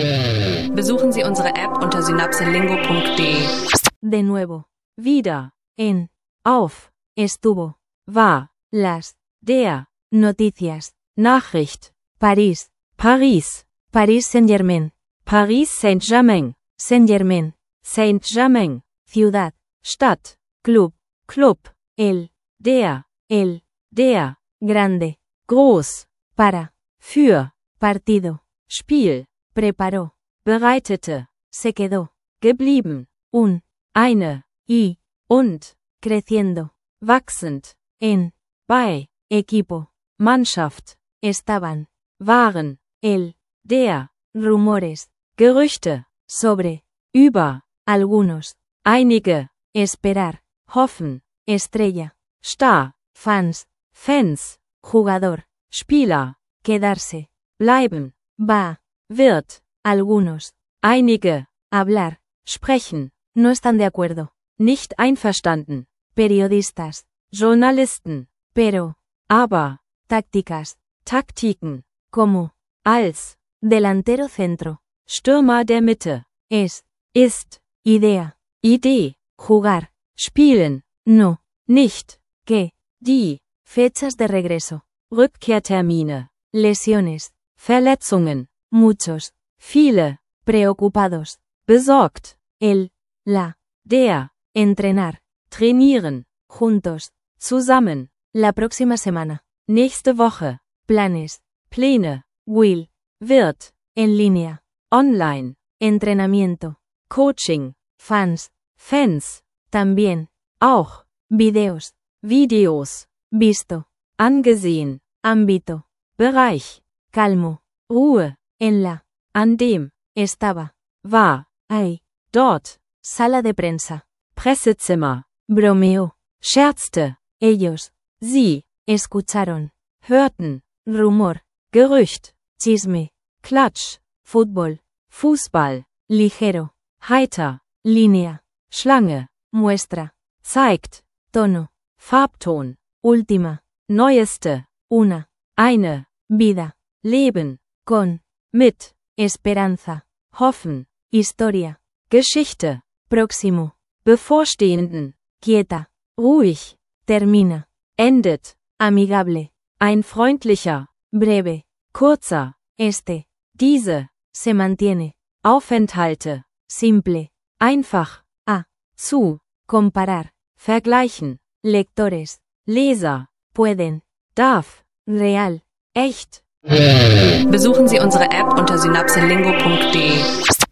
Besuchen Sie unsere App unter synapselingo.de. De nuevo. Wieder. En. Auf. Estuvo. War. Las. Der. Noticias. Nachricht. París. Paris. Paris Saint-Germain. Paris Saint-Germain. Saint-Germain. Saint-Germain. Ciudad. Stadt. Club. Club. El. Der. Der. Grande. Groß. Para. Für. Partido. Spiel. Preparó. Bereitete. Se quedó. Geblieben. Un. Eine. Y. Und. Creciendo. Wachsend. En. Bei. Equipo. Mannschaft. Estaban. Waren. El. Der. Rumores. Gerüchte. Sobre. Über. Algunos. Einige. Esperar. Hoffen. Estrella. Star. Fans. Fans. Jugador. Spieler. Quedarse. Bleiben. Va. Wird. Algunos. Einige. Hablar. Sprechen. No están de acuerdo. Nicht einverstanden. Periodistas. Journalisten. Pero. Aber. Tácticas. Taktiken. Como. Als. Delantero centro. Stürmer der Mitte. Es. Ist. Idea. Idee. Jugar. Spielen. No. Nicht. Que. Die. Fechas de regreso. Rückkehrtermine. Lesiones. Verletzungen. Muchos. Viele. Preocupados. Besorgt. El. La. Der. Entrenar. Trainieren. Juntos. Zusammen. La próxima semana. Nächste Woche. Planes. Pläne. Will. Wird. En línea. Online. Entrenamiento. Coaching. Fans. Fans. También. Auch. Videos. Videos. Visto. Angesehen. Ámbito. Bereich. Calmo. Ruhe. En la. An dem. Estaba. War. Ahí. Dort. Sala de prensa. Pressezimmer. Bromeó. Scherzte. Ellos. Sie. Escucharon. Hörten. Rumor. Gerücht. Chisme. Klatsch. Fútbol. Fußball. Ligero. Heiter. Línea. Schlange. Muestra. Zeigt. Tono. Farbton. Última. Neueste. Una. Eine. Vida. Leben. Con. Mit. Esperanza. Hoffen. Historia. Geschichte. Próximo. Bevorstehenden. Quieta. Ruhig. Termina. Endet. Amigable. Ein freundlicher. Breve. Kurzer. Este. Diese. Se mantiene. Aufenthalte. Simple. Einfach. A. Zu. Comparar. Vergleichen. Lectores. Leser. Pueden. Darf. Real. Echt. Besuchen Sie unsere App unter synapselingo.de.